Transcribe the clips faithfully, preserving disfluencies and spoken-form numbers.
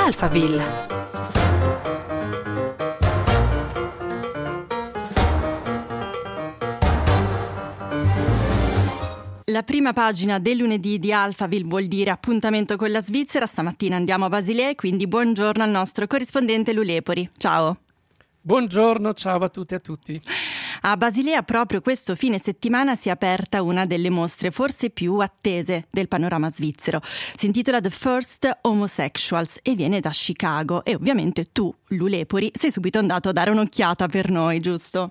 Alphaville. La prima pagina del lunedì di Alphaville vuol dire appuntamento con la Svizzera. Stamattina andiamo a Basilea, quindi buongiorno al nostro corrispondente Lu Lepori. Ciao. Buongiorno, ciao a tutti e a tutti. A Basilea proprio questo fine settimana si è aperta una delle mostre forse più attese del panorama svizzero. Si intitola The First Homosexuals e viene da Chicago e ovviamente tu, Lu Lepori, sei subito andato a dare un'occhiata per noi, giusto?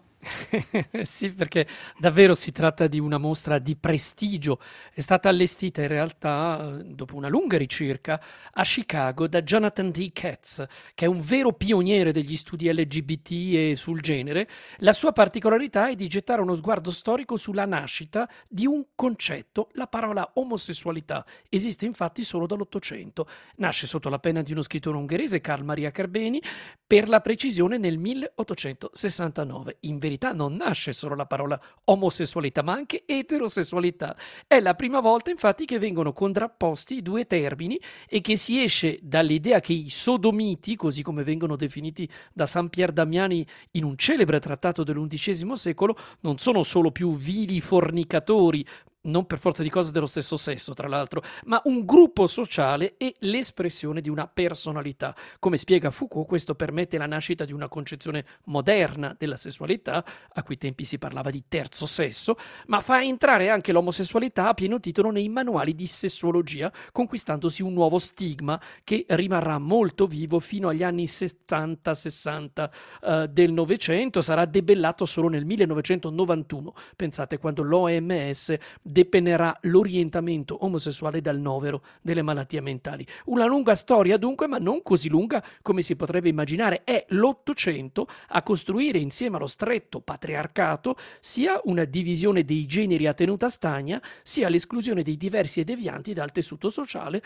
Sì, perché davvero si tratta di una mostra di prestigio. È stata allestita in realtà, dopo una lunga ricerca, a Chicago da Jonathan D. Katz, che è un vero pioniere degli studi L G B T e sul genere. La sua particolarità è di gettare uno sguardo storico sulla nascita di un concetto, la parola omosessualità. Esiste infatti solo dall'Ottocento. Nasce sotto la penna di uno scrittore ungherese, Carl Maria Carpeni, per la precisione nel milleottocentosessantanove. In verità non nasce solo la parola omosessualità, ma anche eterosessualità. È la prima volta infatti che vengono contrapposti i due termini e che si esce dall'idea che i sodomiti, così come vengono definiti da San Pier Damiani in un celebre trattato dell'undicesimo secolo, non sono solo più vili fornicatori, non per forza di cose dello stesso sesso, tra l'altro, ma un gruppo sociale e l'espressione di una personalità. Come spiega Foucault, questo permette la nascita di una concezione moderna della sessualità, a quei tempi si parlava di terzo sesso, ma fa entrare anche l'omosessualità a pieno titolo nei manuali di sessuologia, conquistandosi un nuovo stigma che rimarrà molto vivo fino agli anni settanta sessanta eh, del Novecento. Sarà debellato solo nel millenovecentonovantuno, pensate, quando l'O M S depennerà l'orientamento omosessuale dal novero delle malattie mentali. Una lunga storia dunque, ma non così lunga come si potrebbe immaginare. È l'Ottocento a costruire insieme allo stretto patriarcato sia una divisione dei generi a tenuta stagna, sia l'esclusione dei diversi e devianti dal tessuto sociale,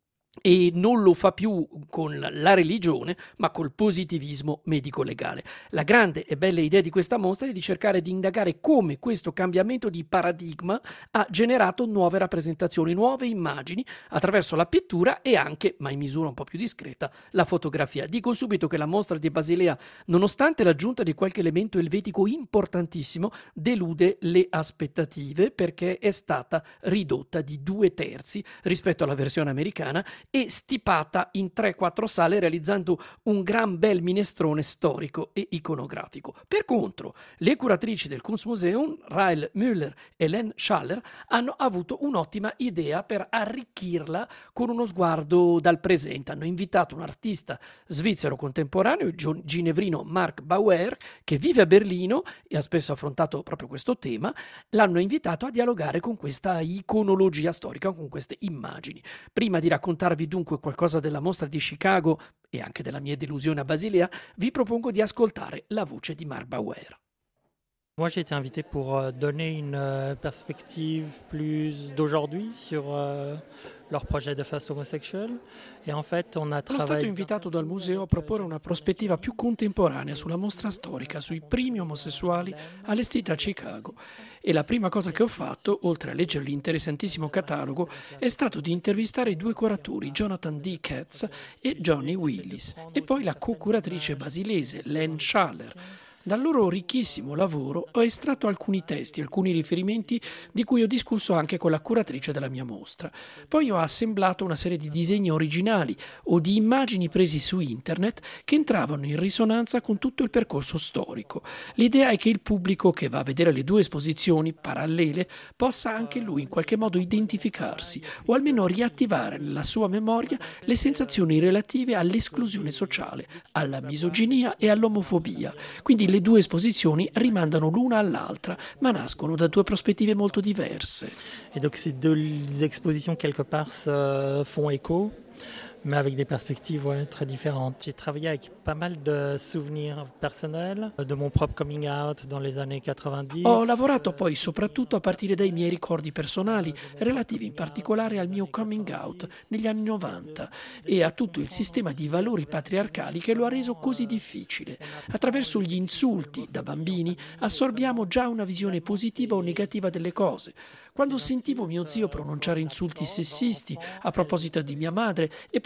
e non lo fa più con la religione, ma col positivismo medico-legale. La grande e bella idea di questa mostra è di cercare di indagare come questo cambiamento di paradigma ha generato nuove rappresentazioni, nuove immagini attraverso la pittura e anche, ma in misura un po' più discreta, la fotografia. Dico subito che la mostra di Basilea, nonostante l'aggiunta di qualche elemento elvetico importantissimo, delude le aspettative perché è stata ridotta di due terzi rispetto alla versione americana e stipata in tre quattro sale, realizzando un gran bel minestrone storico e iconografico. Per contro, le curatrici del Kunstmuseum, Rael Müller e Len Schaller, hanno avuto un'ottima idea per arricchirla con uno sguardo dal presente. Hanno invitato un artista svizzero contemporaneo, il ginevrino Mark Bauer, che vive a Berlino e ha spesso affrontato proprio questo tema. L'hanno invitato a dialogare con questa iconologia storica, con queste immagini. Prima di raccontare dunque qualcosa della mostra di Chicago e anche della mia delusione a Basilea, vi propongo di ascoltare la voce di Mark Bauer. Moi, j'ai été invité pour euh, donner une euh, perspective plus d'aujourd'hui sur euh, leur projet de First Homosexual. Et en fait, on a Sono travaillé... stato invitato dal museo a proporre una prospettiva più contemporanea sulla mostra storica sui primi omosessuali allestita a Chicago. E la prima cosa che ho fatto, oltre a leggere l'interessantissimo catalogo, è stato di intervistare i due curatori, Jonathan D. Katz e Johnny Willis, e poi la co-curatrice basilese, Len Schaller. Dal loro ricchissimo lavoro ho estratto alcuni testi, alcuni riferimenti di cui ho discusso anche con la curatrice della mia mostra. Poi ho assemblato una serie di disegni originali o di immagini presi su internet che entravano in risonanza con tutto il percorso storico. L'idea è che il pubblico che va a vedere le due esposizioni parallele possa anche lui in qualche modo identificarsi o almeno riattivare nella sua memoria le sensazioni relative all'esclusione sociale, alla misoginia e all'omofobia. Quindi le due esposizioni rimandano l'una all'altra, ma nascono da due prospettive molto diverse. Et donc ces deux expositions quelque part se font écho, mais avec des perspectives ouais, très différentes. J'ai travaillé avec pas mal de souvenirs personnels de mon propre coming out dans les années quatre-vingt-dix. Ho lavorato poi soprattutto a partire dai miei ricordi personali, relativi in particolare al mio coming out negli anni novanta e a tutto il sistema di valori patriarcali che lo ha reso così difficile. Attraverso gli insulti da bambini assorbiamo già una visione positiva o negativa delle cose. Quando sentivo mio zio pronunciare insulti sessisti a proposito di mia madre e poi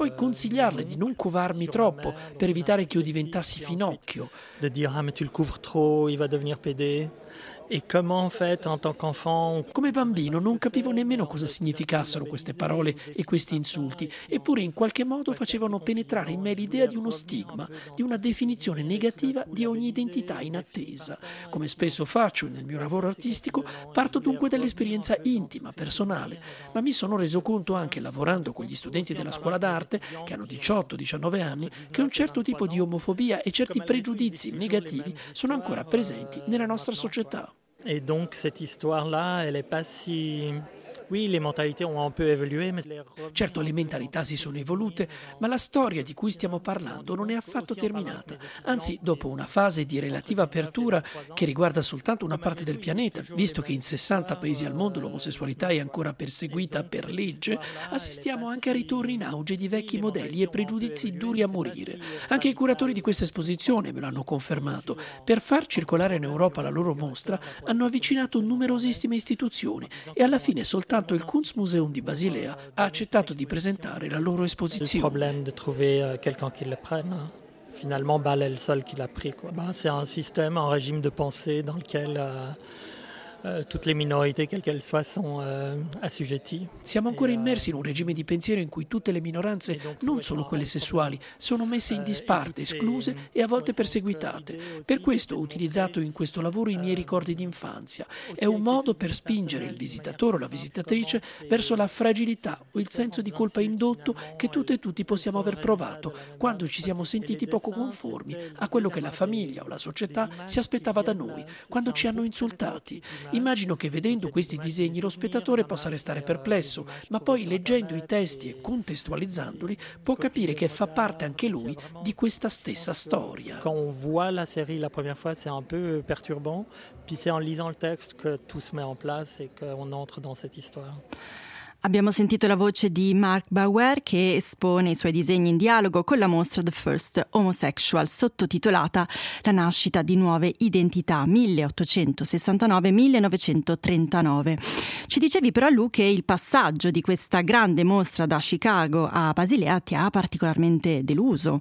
poi consigliarle di non covarmi troppo per evitare che io diventassi finocchio. De dire ah mais tu le couvres trop, il va devenir pédé. E comment en fait en tant qu'enfant. Come bambino non capivo nemmeno cosa significassero queste parole e questi insulti, eppure in qualche modo facevano penetrare in me l'idea di uno stigma, di una definizione negativa di ogni identità in attesa. Come spesso faccio nel mio lavoro artistico, parto dunque dall'esperienza intima, personale, ma mi sono reso conto anche lavorando con gli studenti della scuola d'arte, che hanno diciotto diciannove anni, che un certo tipo di omofobia e certi pregiudizi negativi sono ancora presenti nella nostra società. Et donc cette histoire-là, elle n'est pas si. Oui, les mentalités ont un peu évolué, mais certo le mentalità si sono evolute, ma la storia di cui stiamo parlando non è affatto terminata. Anzi, dopo una fase di relativa apertura che riguarda soltanto una parte del pianeta, visto che in sessanta paesi al mondo l'omosessualità è ancora perseguita per legge, assistiamo anche a ritorni in auge di vecchi modelli e pregiudizi duri a morire. Anche i curatori di questa esposizione me l'hanno confermato. Per far circolare in Europa la loro mostra hanno avvicinato numerosissime istituzioni e alla fine soltanto il Kunstmuseum di Basilea ha accettato di presentare la loro esposizione. Il problème de trouver quelqu'un qui le prenne. Finalement, Bâle est le seul qui l'a pris, quoi. Bah, c'est un système, un régime de pensée dans lequel euh, euh, toutes les minorités, quelles qu'elles soient, sont euh, assujetties. Siamo ancora immersi in un regime di pensiero in cui tutte le minoranze, non solo quelle sessuali, sono messe in disparte, escluse e a volte perseguitate. Per questo ho utilizzato in questo lavoro i miei ricordi d'infanzia. È un modo per spingere il visitatore o la visitatrice verso la fragilità o il senso di colpa indotto che tutte e tutti possiamo aver provato quando ci siamo sentiti poco conformi a quello che la famiglia o la società si aspettava da noi, quando ci hanno insultati. Immagino che vedendo questi disegni lo spettatore possa restare perplesso, ma poi leggendo i testi e contestualizzandoli può capire che fa parte anche lui di questa stessa storia. Quand on voit la série la première fois, c'est un peu perturbant, puis c'est en lisant le texte que tout se met en place et qu'on entre dans cette histoire. Abbiamo sentito la voce di Mark Bauer che espone i suoi disegni in dialogo con la mostra The First Homosexual, sottotitolata La nascita di nuove identità milleottocentosessantanove millenovecentotrentanove. Ci dicevi però, Lu, che il passaggio di questa grande mostra da Chicago a Basilea ti ha particolarmente deluso.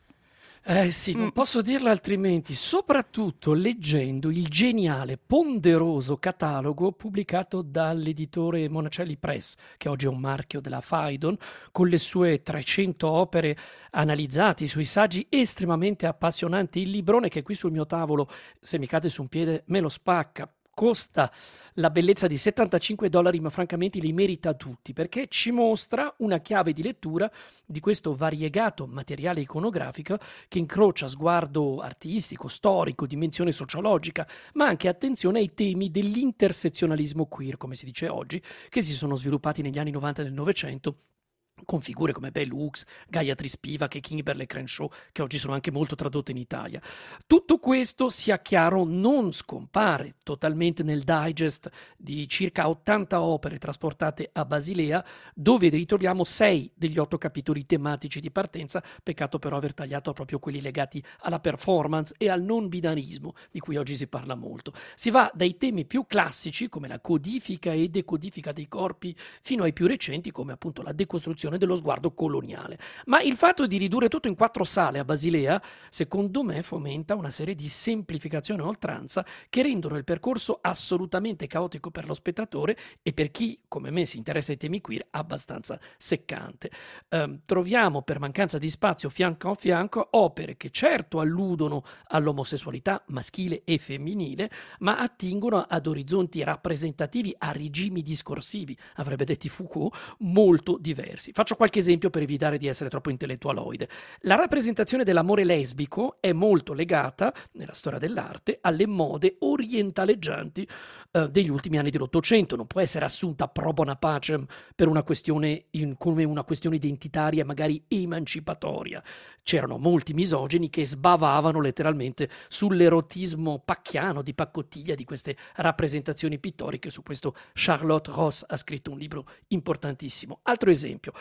Eh sì, non posso dirla altrimenti, soprattutto leggendo il geniale, ponderoso catalogo pubblicato dall'editore Monacelli Press, che oggi è un marchio della Phaidon, con le sue trecento opere analizzate, i suoi saggi estremamente appassionanti. Il librone che è qui sul mio tavolo, se mi cade su un piede me lo spacca. Costa la bellezza di settantacinque dollari, ma francamente li merita tutti, perché ci mostra una chiave di lettura di questo variegato materiale iconografico che incrocia sguardo artistico, storico, dimensione sociologica, ma anche attenzione ai temi dell'intersezionalismo queer, come si dice oggi, che si sono sviluppati negli anni novanta del Novecento, con figure come Bell Hooks, Gayatri Spivak e Kimberly Crenshaw, che oggi sono anche molto tradotte in Italia. Tutto questo, sia chiaro, non scompare totalmente nel digest di circa ottanta opere trasportate a Basilea, dove ritroviamo sei degli otto capitoli tematici di partenza, peccato però aver tagliato proprio quelli legati alla performance e al non binarismo, di cui oggi si parla molto. Si va dai temi più classici, come la codifica e decodifica dei corpi, fino ai più recenti, come appunto la decostruzione dello sguardo coloniale. Ma il fatto di ridurre tutto in quattro sale a Basilea, secondo me, fomenta una serie di semplificazioni a oltranza che rendono il percorso assolutamente caotico per lo spettatore e per chi, come me, si interessa ai temi queer, abbastanza seccante. Um, troviamo, per mancanza di spazio fianco a fianco, opere che certo alludono all'omosessualità maschile e femminile, ma attingono ad orizzonti rappresentativi, a regimi discorsivi, avrebbe detto Foucault, molto diversi. Faccio qualche esempio per evitare di essere troppo intellettualoide. La rappresentazione dell'amore lesbico è molto legata, nella storia dell'arte, alle mode orientaleggianti eh, degli ultimi anni dell'Ottocento. Non può essere assunta pro bona pacem per una questione in, come una questione identitaria, magari emancipatoria. C'erano molti misogini che sbavavano letteralmente sull'erotismo pacchiano di pacottiglia di queste rappresentazioni pittoriche. Su questo Charlotte Ross ha scritto un libro importantissimo. Altro esempio,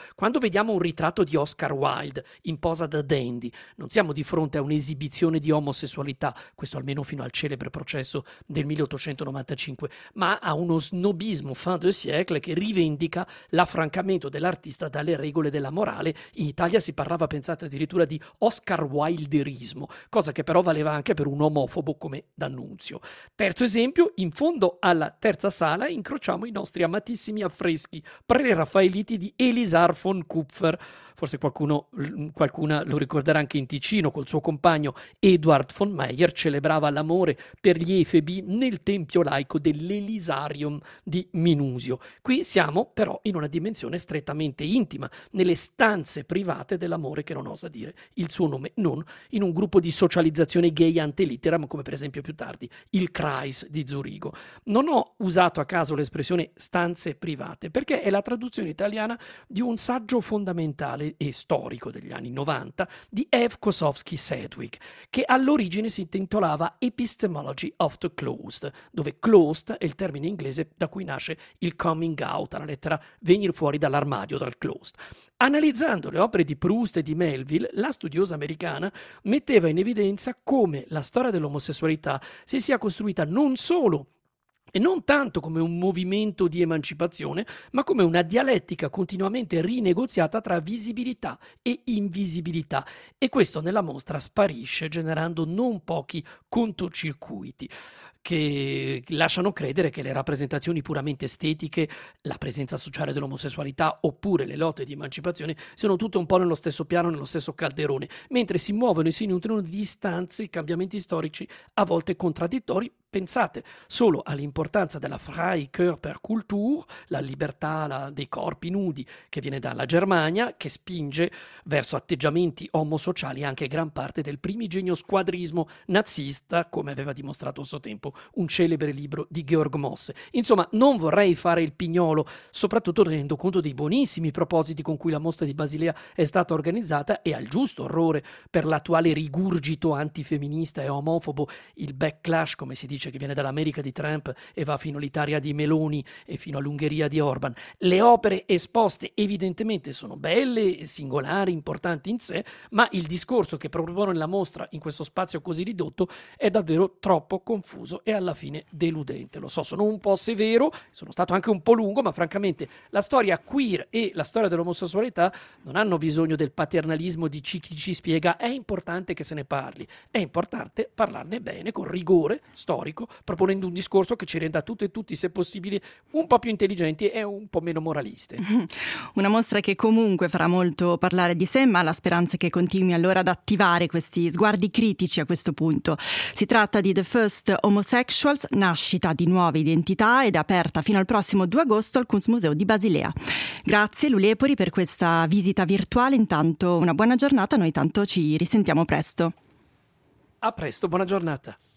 quando vediamo un ritratto di Oscar Wilde in posa da dandy, non siamo di fronte a un'esibizione di omosessualità, questo almeno fino al celebre processo del milleottocentonovantacinque, ma a uno snobismo fin de siècle che rivendica l'affrancamento dell'artista dalle regole della morale. In Italia si parlava, pensate, addirittura di Oscar Wilderismo, cosa che però valeva anche per un omofobo come D'Annunzio. Terzo esempio, in fondo alla terza sala incrociamo i nostri amatissimi affreschi pre-raffaeliti di Elisar von Kupfer. Forse qualcuno, qualcuna lo ricorderà anche in Ticino, col suo compagno Eduard von Meyer celebrava l'amore per gli efebi nel tempio laico dell'Elisarium di Minusio. Qui siamo però in una dimensione strettamente intima, nelle stanze private dell'amore che non osa dire il suo nome, non in un gruppo di socializzazione gay ante litteram, come per esempio più tardi il Kreis di Zurigo. Non ho usato a caso l'espressione stanze private, perché è la traduzione italiana di un saggio fondamentale e storico degli anni novanta di Ev Kosowski-Sedgwick, che all'origine si intitolava Epistemology of the Closed, dove closed è il termine inglese da cui nasce il coming out, alla lettera venire fuori dall'armadio, dal closed. Analizzando le opere di Proust e di Melville, la studiosa americana metteva in evidenza come la storia dell'omosessualità si sia costruita non solo e non tanto come un movimento di emancipazione, ma come una dialettica continuamente rinegoziata tra visibilità e invisibilità. E questo nella mostra sparisce, generando non pochi controcircuiti che lasciano credere che le rappresentazioni puramente estetiche, la presenza sociale dell'omosessualità oppure le lotte di emancipazione siano tutte un po' nello stesso piano, nello stesso calderone, mentre si muovono e si nutrono di distanze, cambiamenti storici a volte contraddittori. Pensate solo all'importanza della Freie Körperkultur, la libertà la, dei corpi nudi che viene dalla Germania, che spinge verso atteggiamenti omosociali anche gran parte del primigenio squadrismo nazista, come aveva dimostrato a suo tempo un celebre libro di Georg Mosse. Insomma, non vorrei fare il pignolo, soprattutto tenendo conto dei buonissimi propositi con cui la mostra di Basilea è stata organizzata e al giusto orrore per l'attuale rigurgito antifemminista e omofobo, il backlash, come si dice, che viene dall'America di Trump e va fino all'Italia di Meloni e fino all'Ungheria di Orban. Le opere esposte evidentemente sono belle, singolari, importanti in sé, ma il discorso che propone la mostra in questo spazio così ridotto è davvero troppo confuso e alla fine deludente. Lo so, sono un po' severo, sono stato anche un po' lungo, ma francamente la storia queer e la storia dell'omosessualità non hanno bisogno del paternalismo di chi ci spiega è importante che se ne parli, è importante parlarne bene, con rigore storico, proponendo un discorso che ci renda tutte e tutti, se possibile, un po' più intelligenti e un po' meno moraliste. Una mostra che comunque farà molto parlare di sé, ma la speranza è che continui allora ad attivare questi sguardi critici a questo punto. Si tratta di The First Homosexuals, nascita di nuove identità, ed è aperta fino al prossimo due agosto al Kunstmuseo di Basilea. Grazie Luli Epori per questa visita virtuale, intanto una buona giornata, noi tanto ci risentiamo presto. A presto, buona giornata.